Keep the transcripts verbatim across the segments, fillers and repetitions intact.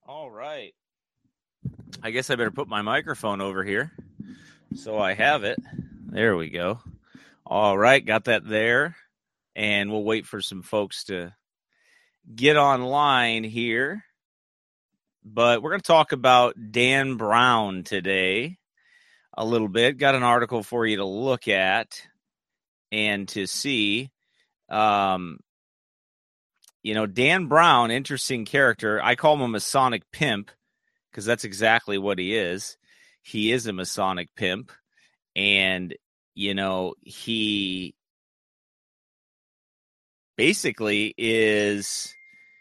All right. I guess I better put my microphone over here so I have it. There we go. All right, got that there. And we'll wait for some folks to get online here. But we're going to talk about Dan Brown today a little bit. Got an article for you to look at and to see. Um, you know, Dan Brown, interesting character. I call him a Masonic pimp because that's exactly what he is. He is a Masonic pimp. And, you know, he basically is,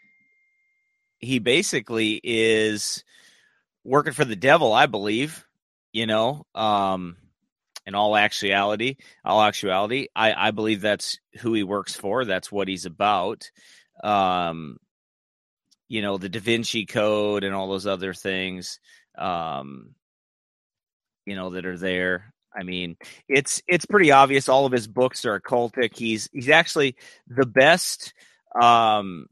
he basically is working for the devil, I believe, you know, um, in all actuality, all actuality, I, I believe that's who he works for. That's what he's about. Um, you know, the Da Vinci Code and all those other things, um, you know, that are there. I mean, it's it's pretty obvious. All of his books are occultic. He's he's actually the best um,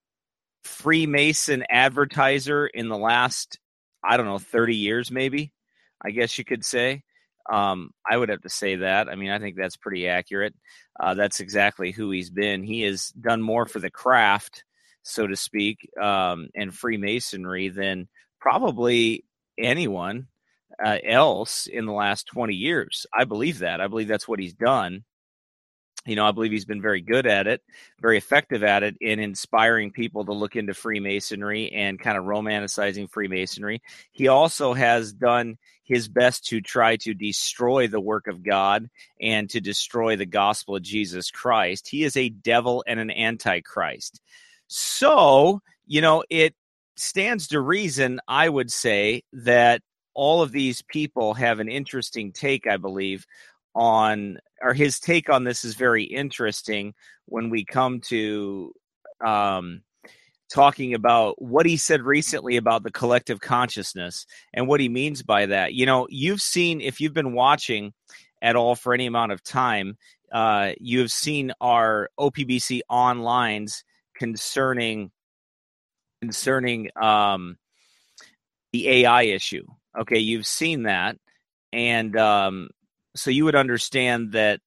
Freemason advertiser in the last, I don't know, thirty years, maybe. I guess you could say. Um, I would have to say that. I mean, I think that's pretty accurate. Uh, that's exactly who he's been. He has done more for the craft, so to speak, um, and Freemasonry than probably anyone uh, else in the last twenty years. I believe that. I believe that's what he's done. You know, I believe he's been very good at it, very effective at it in inspiring people to look into Freemasonry and kind of romanticizing Freemasonry. He also has done his best to try to destroy the work of God and to destroy the gospel of Jesus Christ. He is a devil and an antichrist. So, you know, it stands to reason, I would say, that all of these people have an interesting take, I believe, on, or his take on this is very interesting when we come to um, talking about what he said recently about the collective consciousness and what he means by that. You know, you've seen, if you've been watching at all for any amount of time, uh, you have seen our O P B C onlines concerning concerning um, the A I issue. Okay, you've seen that, and um, so you would understand that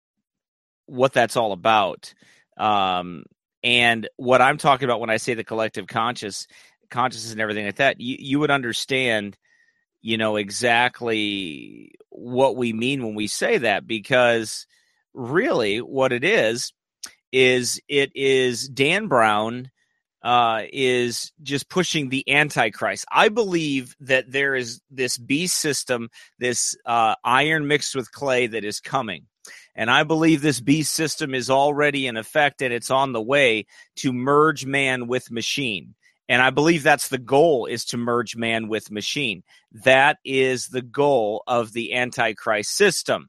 what that's all about. Um, and what I'm talking about when I say the collective conscious consciousness and everything like that, you, you would understand, you know, exactly what we mean when we say that, because really what it is, is it is Dan Brown uh, is just pushing the Antichrist. I believe that there is this beast system, this uh, iron mixed with clay that is coming. And I believe this beast system is already in effect and it's on the way to merge man with machine. And I believe that's the goal, is to merge man with machine. That is the goal of the Antichrist system.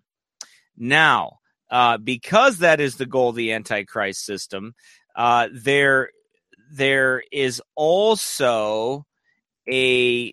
Now, uh, because that is the goal of the Antichrist system, uh, there there is also a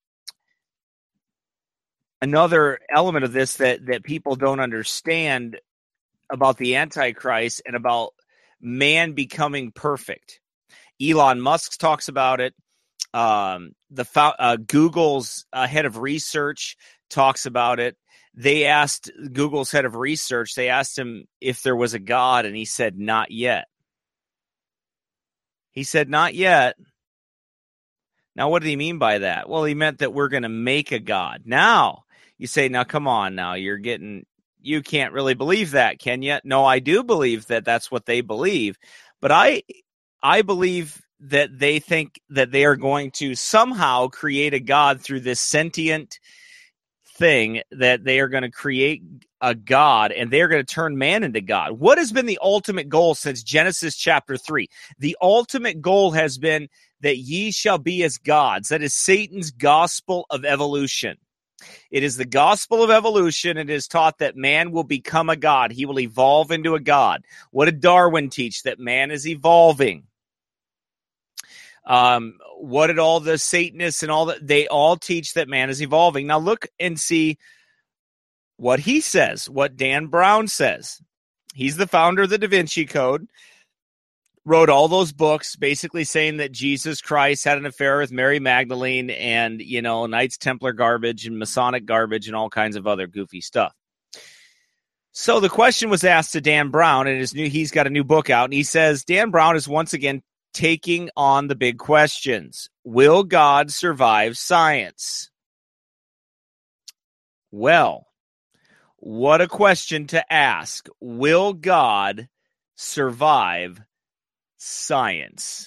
another element of this that that people don't understand about the Antichrist and about man becoming perfect. Elon Musk talks about it. Um, the uh, Google's uh, head of research talks about it. They asked Google's head of research, they asked him if there was a God, and he said, not yet. He said, not yet. Now, what did he mean by that? Well, he meant that we're going to make a God. Now, you say, now, come on now, you're getting, you can't really believe that, can you? No, I do believe that that's what they believe. But I, I believe that they think that they are going to somehow create a God through this sentient thing, that they are going to create a God and they're going to turn man into God. What has been the ultimate goal since Genesis chapter three? The ultimate goal has been that ye shall be as gods. That is Satan's gospel of evolution. It is the gospel of evolution. It is taught that man will become a God. He will evolve into a God. What did Darwin teach? That man is evolving. Um, what did all the Satanists and all that? They all teach that man is evolving. Now look and see what he says, what Dan Brown says. He's the founder of the Da Vinci Code. wrote all those books basically saying that Jesus Christ had an affair with Mary Magdalene and, you know, Knights Templar garbage and Masonic garbage and all kinds of other goofy stuff. So the question was asked to Dan Brown, and his new, he's got a new book out, and he says, Dan Brown is once again taking on the big questions. Will God survive science? Well, what a question to ask. Will God survive science?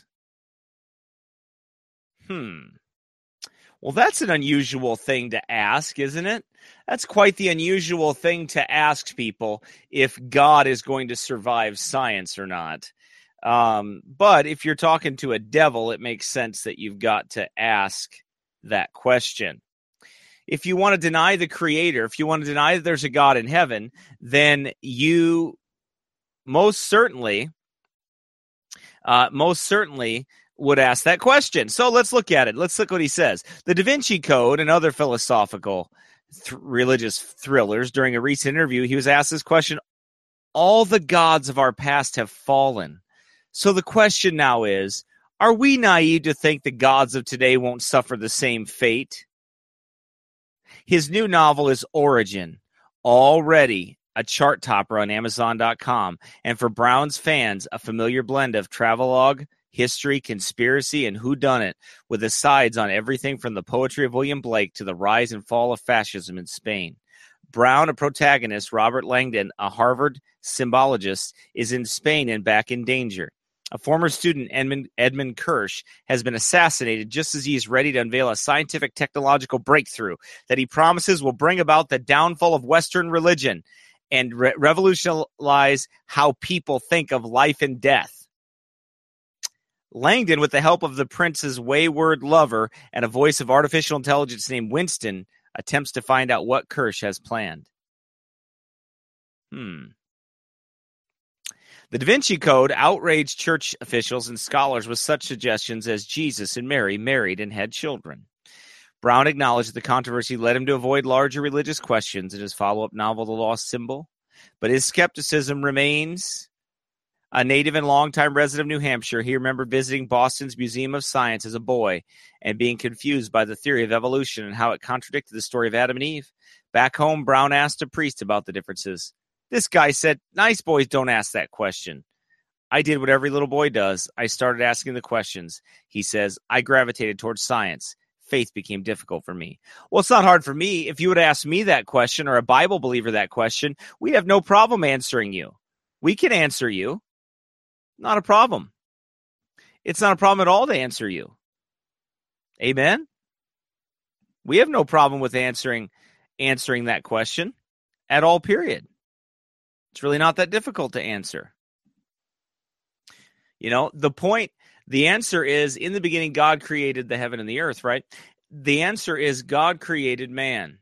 Hmm. Well, that's an unusual thing to ask, isn't it? That's quite the unusual thing to ask people, if God is going to survive science or not. Um, but if you're talking to a devil, it makes sense that you've got to ask that question. If you want to deny the creator, if you want to deny that there's a God in heaven, then you most certainly, uh, most certainly would ask that question. So let's look at it. Let's look what he says. The Da Vinci Code and other philosophical th- religious thrillers. During a recent interview, he was asked this question. All the gods of our past have fallen. So the question now is, are we naive to think the gods of today won't suffer the same fate? His new novel is Origin, already a chart topper on Amazon dot com, and for Brown's fans, a familiar blend of travelogue, history, conspiracy, and whodunit, with asides on everything from the poetry of William Blake to the rise and fall of fascism in Spain. Brown, a protagonist, Robert Langdon, a Harvard symbologist, is in Spain and back in danger. A former student, Edmund, Edmund Kirsch, has been assassinated just as he is ready to unveil a scientific technological breakthrough that he promises will bring about the downfall of Western religion and re- revolutionize how people think of life and death. Langdon, with the help of the prince's wayward lover and a voice of artificial intelligence named Winston, attempts to find out what Kirsch has planned. Hmm. The Da Vinci Code outraged church officials and scholars with such suggestions as Jesus and Mary married and had children. Brown acknowledged that the controversy led him to avoid larger religious questions in his follow-up novel, The Lost Symbol, but his skepticism remains. A native and longtime resident of New Hampshire, he remembered visiting Boston's Museum of Science as a boy and being confused by the theory of evolution and how it contradicted the story of Adam and Eve. Back home, Brown asked a priest about the differences. This guy said, nice boys don't ask that question. I did what every little boy does. I started asking the questions. He says, I gravitated towards science. Faith became difficult for me. Well, it's not hard for me. If you would ask me that question or a Bible believer that question, we'd have no problem answering you. We can answer you. Not a problem. It's not a problem at all to answer you. Amen? We have no problem with answering answering that question at all, period. It's really not that difficult to answer. You know, the point, the answer is, in the beginning, God created the heaven and the earth, right? The answer is God created man.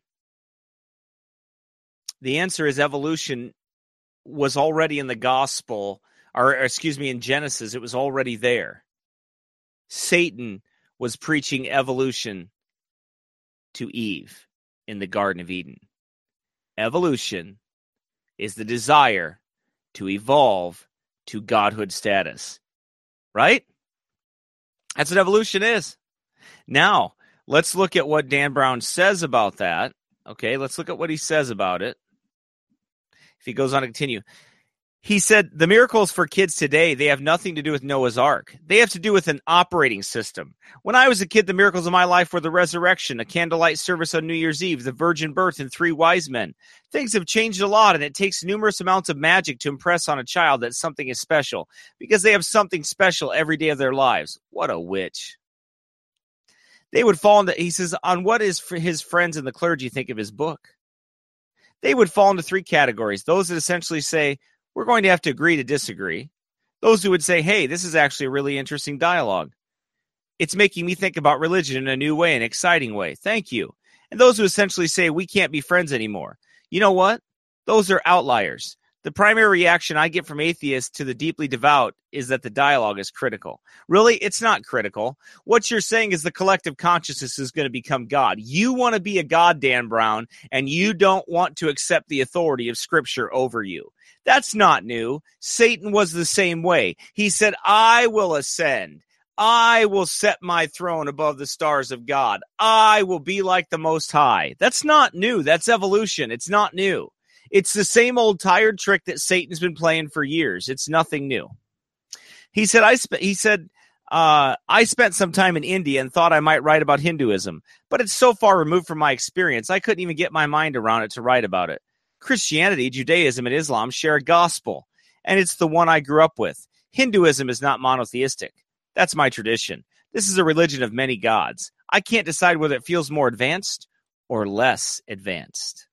The answer is evolution was already in the gospel, or, or excuse me, in Genesis, it was already there. Satan was preaching evolution to Eve in the Garden of Eden. Evolution is the desire to evolve to godhood status, right? That's what evolution is. Now, let's look at what Dan Brown says about that. Okay, let's look at what he says about it. If he goes on to continue. He said, the miracles for kids today, they have nothing to do with Noah's Ark. They have to do with an operating system. When I was a kid, the miracles of my life were the resurrection, a candlelight service on New Year's Eve, the virgin birth, and three wise men. Things have changed a lot, and it takes numerous amounts of magic to impress on a child that something is special, because they have something special every day of their lives. What a witch. They would fall into, he says, on what is his friends and the clergy think of his book. They would fall into three categories. Those that essentially say, we're going to have to agree to disagree. Those who would say, hey, this is actually a really interesting dialogue. It's making me think about religion in a new way, an exciting way. Thank you. And those who essentially say, we can't be friends anymore. You know what? Those are outliers. The primary reaction I get from atheists to the deeply devout is that the dialogue is critical. Really, it's not critical. What you're saying is the collective consciousness is going to become God. You want to be a God, Dan Brown, and you don't want to accept the authority of Scripture over you. That's not new. Satan was the same way. He said, I will ascend. I will set my throne above the stars of God. I will be like the Most High. That's not new. That's evolution. It's not new. It's the same old tired trick that Satan's been playing for years. It's nothing new. He said, I sp- he said, uh, I spent some time in India and thought I might write about Hinduism, but it's so far removed from my experience, I couldn't even get my mind around it to write about it. Christianity, Judaism, and Islam share a gospel, and it's the one I grew up with. Hinduism is not monotheistic. That's my tradition. This is a religion of many gods. I can't decide whether it feels more advanced or less advanced.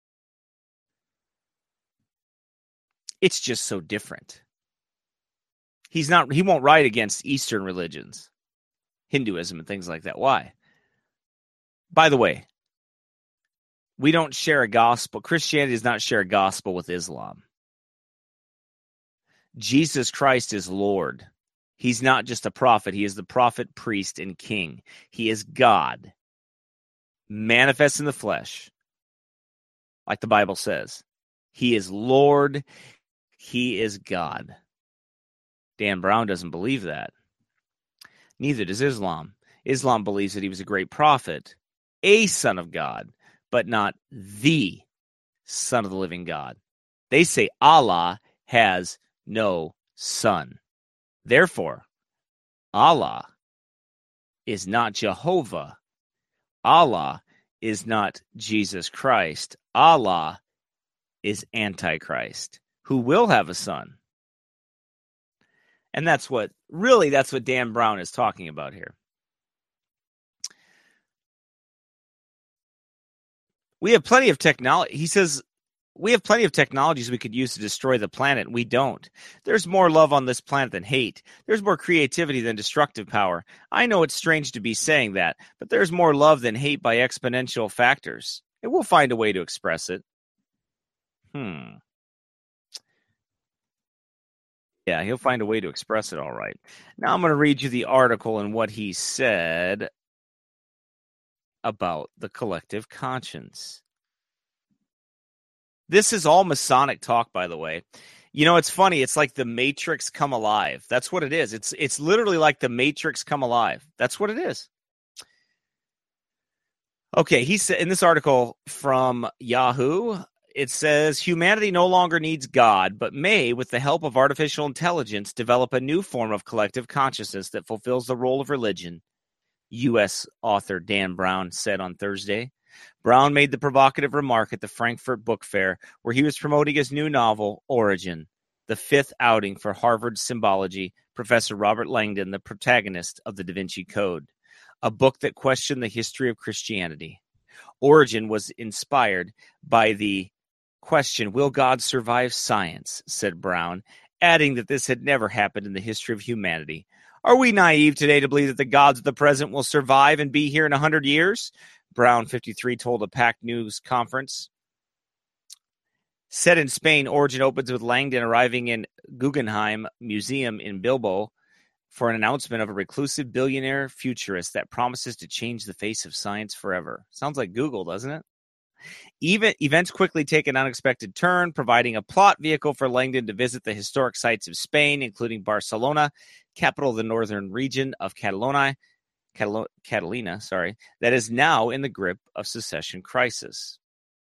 It's just so different. He's not, he won't write against Eastern religions, Hinduism and things like that. Why? By the way, we don't share a gospel. Christianity does not share a gospel with Islam. Jesus Christ is Lord. He's not just a prophet. He is the prophet, priest, and king. He is God, manifest in the flesh, like the Bible says. He is Lord. He is God. Dan Brown doesn't believe that. Neither does Islam. Islam believes that he was a great prophet, a son of God, but not the son of the living God. They say Allah has no son. Therefore, Allah is not Jehovah. Allah is not Jesus Christ. Allah is Antichrist, who will have a son. And that's what, really, that's what Dan Brown is talking about here. We have plenty of technology. He says, we have plenty of technologies we could use to destroy the planet. We don't. There's more love on this planet than hate. There's more creativity than destructive power. I know it's strange to be saying that, but there's more love than hate by exponential factors. And we'll find a way to express it. Hmm. Yeah, he'll find a way to express it all right. Now I'm going to read you the article and what he said about the collective conscience. This is all Masonic talk, by the way. You know, it's funny. It's like the Matrix come alive. That's what it is. It's it's literally like the Matrix come alive. That's what it is. Okay, he said in this article from Yahoo, it says humanity no longer needs God, but may, with the help of artificial intelligence, develop a new form of collective consciousness that fulfills the role of religion, U S author Dan Brown said on Thursday. Brown made the provocative remark at the Frankfurt Book Fair, where he was promoting his new novel, Origin, the fifth outing for Harvard symbology professor Robert Langdon, the protagonist of the Da Vinci Code, a book that questioned the history of Christianity. Origin was inspired by the question, will God survive science, said Brown, adding that this had never happened in the history of humanity. Are we naive today to believe that the gods of the present will survive and be here in one hundred years? Brown, fifty-three, told a packed news conference. Set in Spain, Origin opens with Langdon arriving in Guggenheim Museum in Bilbao for an announcement of a reclusive billionaire futurist that promises to change the face of science forever. Sounds like Google, doesn't it? Even events quickly take an unexpected turn, providing a plot vehicle for Langdon to visit the historic sites of Spain, including Barcelona, capital of the northern region of Catalonia, Catalo- Catalina, sorry, that is now in the grip of secession crisis.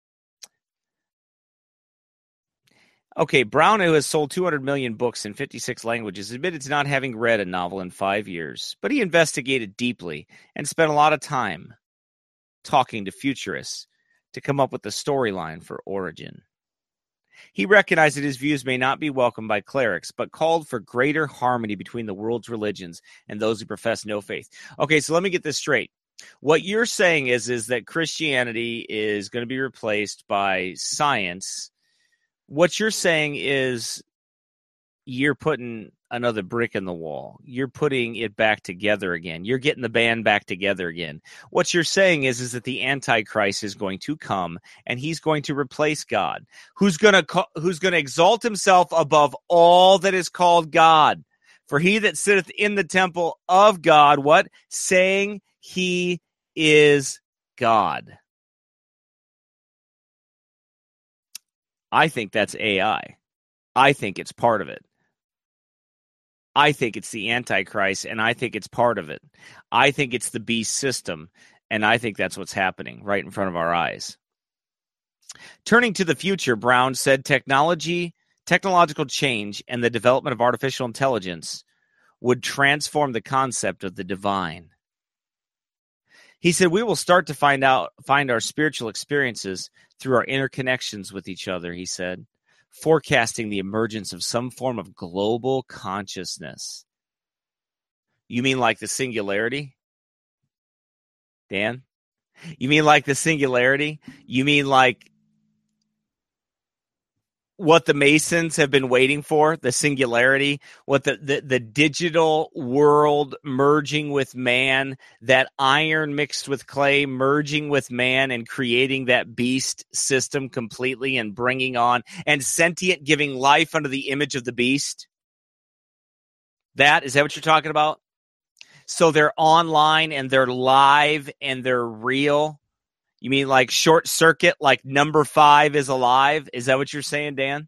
Okay, Brown, who has sold two hundred million books in fifty-six languages, admitted to not having read a novel in five years, but he investigated deeply and spent a lot of time talking to futurists to come up with the storyline for Origin. He recognized that his views may not be welcomed by clerics, but called for greater harmony between the world's religions and those who profess no faith. Okay, so let me get this straight. What you're saying is, is that Christianity is going to be replaced by science. What you're saying is you're putting another brick in the wall. You're putting it back together again. You're getting the band back together again. What you're saying is, is that the Antichrist is going to come and he's going to replace God, who's going to who's going to exalt himself above all that is called God. For he that sitteth in the temple of God, what? Saying he is God. I think that's A I. I think it's part of it. I think it's the Antichrist, and I think it's part of it. I think it's the beast system, and I think that's what's happening right in front of our eyes. Turning to the future, Brown said technology, technological change, and the development of artificial intelligence would transform the concept of the divine. He said, we will start to find out, find our spiritual experiences through our interconnections with each other, he said, forecasting the emergence of some form of global consciousness. You mean like the singularity, Dan? You mean like the singularity? You mean like what the Masons have been waiting for, the singularity, what the, the, the digital world merging with man, that iron mixed with clay merging with man and creating that beast system completely and bringing on, and sentient giving life under the image of the beast? That, is that what you're talking about? So they're online and they're live and they're real? You mean like short circuit, like number five is alive? Is that what you're saying, Dan?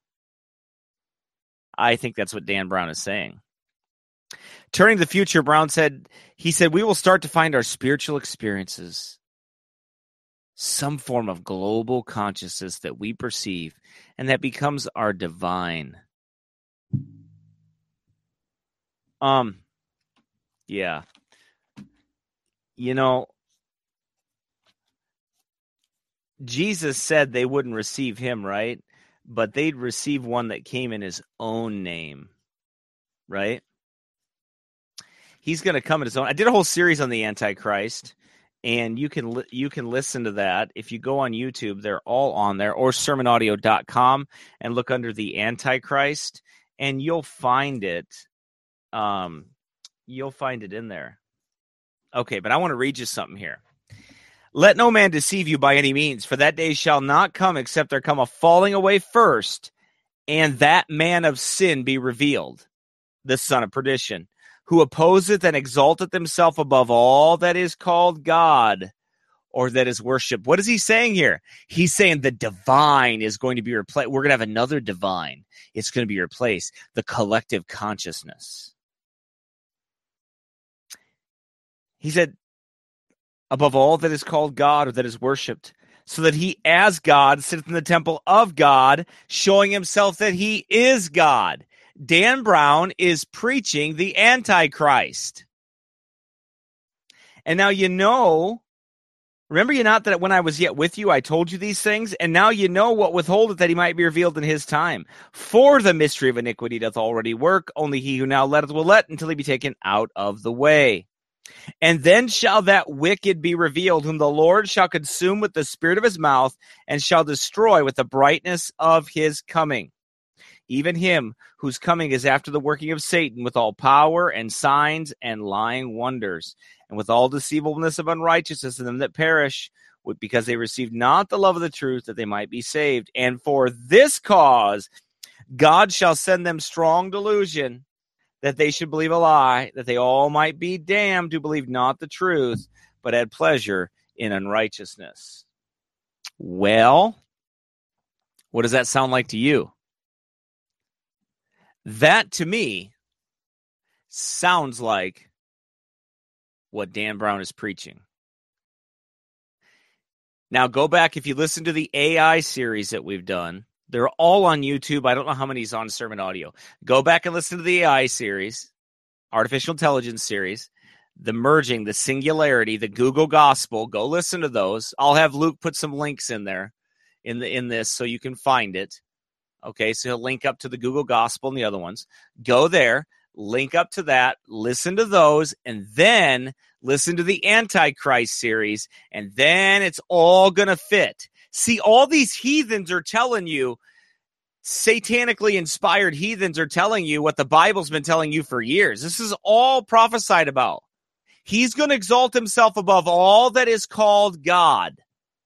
I think that's what Dan Brown is saying. Turning to the future, Brown said, he said, we will start to find our spiritual experiences, some form of global consciousness that we perceive, and that becomes our divine. Um, yeah. You know, Jesus said they wouldn't receive him, right? But they'd receive one that came in his own name, right? He's going to come in his own. I did a whole series on the Antichrist, and you can li- you can listen to that. If you go on YouTube, they're all on there, or sermon audio dot com, and look under the Antichrist, and you'll find it. Um, you'll find it in there. Okay, but I want to read you something here. Let no man deceive you by any means, for that day shall not come except there come a falling away first, and that man of sin be revealed, the son of perdition, who opposeth and exalteth himself above all that is called God, or that is worshipped. What is he saying here? He's saying the divine is going to be replaced. We're going to have another divine. It's going to be replaced. The collective consciousness. He said, above all that is called God or that is worshipped, so that he as God sitteth in the temple of God, showing himself that he is God. Dan Brown is preaching the Antichrist. And now you know, remember you not that when I was yet with you, I told you these things, and now you know what withholdeth that he might be revealed in his time. For the mystery of iniquity doth already work, only he who now letteth will let until he be taken out of the way. And then shall that wicked be revealed, whom the Lord shall consume with the spirit of his mouth, and shall destroy with the brightness of his coming. Even him whose coming is after the working of Satan, with all power and signs and lying wonders, and with all deceivableness of unrighteousness in them that perish, because they received not the love of the truth, that they might be saved. And for this cause God shall send them strong delusion, that they should believe a lie, that they all might be damned who believe not the truth, but had pleasure in unrighteousness. Well, what does that sound like to you? That, to me, sounds like what Dan Brown is preaching. Now, go back, if you listen to the A I series that we've done, they're all on YouTube. I don't know how many is on Sermon Audio. Go back and listen to the A I series, Artificial Intelligence series, the merging, the singularity, the Google Gospel. Go listen to those. I'll have Luke put some links in there in the in this so you can find it. Okay, so he'll link up to the Google Gospel and the other ones. Go there, link up to that, listen to those, and then listen to the Antichrist series, and then it's all going to fit. See, all these heathens are telling you, satanically inspired heathens are telling you what the Bible's been telling you for years. This is all prophesied about. He's going to exalt himself above all that is called God,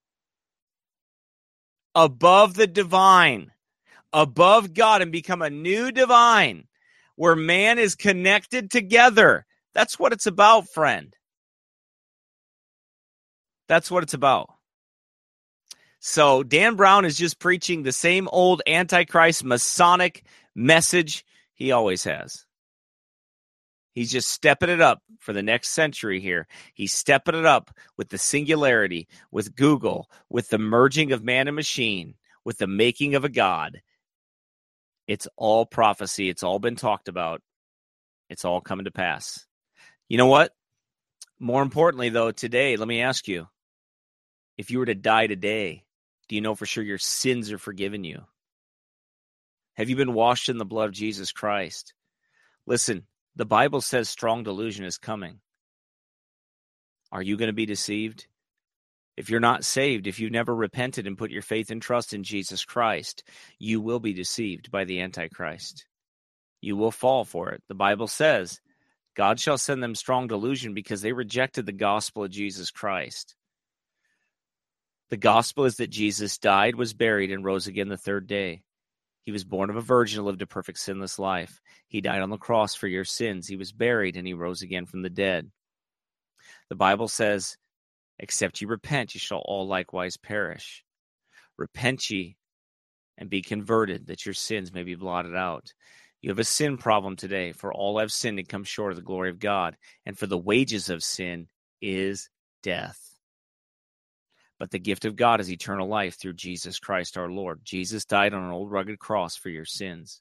above the divine, above God, and become a new divine where man is connected together. That's what it's about, friend. That's what it's about. So Dan Brown is just preaching the same old Antichrist Masonic message he always has. He's just stepping it up for the next century here. He's stepping it up with the singularity, with Google, with the merging of man and machine, with the making of a god. It's all prophecy. It's all been talked about. It's all coming to pass. You know what? More importantly, though, today, let me ask you, if you were to die today, do you know for sure your sins are forgiven you? Have you been washed in the blood of Jesus Christ? Listen, the Bible says strong delusion is coming. Are you going to be deceived? If you're not saved, if you've never repented and put your faith and trust in Jesus Christ, you will be deceived by the Antichrist. You will fall for it. The Bible says, God shall send them strong delusion because they rejected the gospel of Jesus Christ. The gospel is that Jesus died, was buried, and rose again the third day. He was born of a virgin and lived a perfect sinless life. He died on the cross for your sins. He was buried, and he rose again from the dead. The Bible says, except ye repent, ye shall all likewise perish. Repent ye and be converted, that your sins may be blotted out. You have a sin problem today, for all have sinned and come short of the glory of God, and for the wages of sin is death. But the gift of God is eternal life through Jesus Christ our Lord. Jesus died on an old rugged cross for your sins.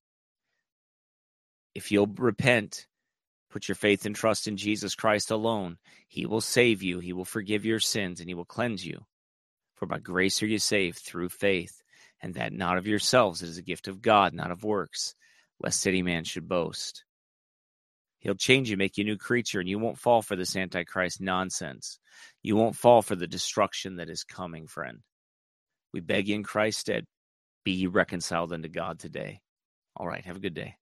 If you'll repent, put your faith and trust in Jesus Christ alone, he will save you, he will forgive your sins, and he will cleanse you. For by grace are you saved through faith, and that not of yourselves, it is a gift of God, not of works, lest any man should boast. He'll change you, make you a new creature, and you won't fall for this Antichrist nonsense. You won't fall for the destruction that is coming, friend. We beg you in Christ's stead, be ye reconciled unto God today. All right, have a good day.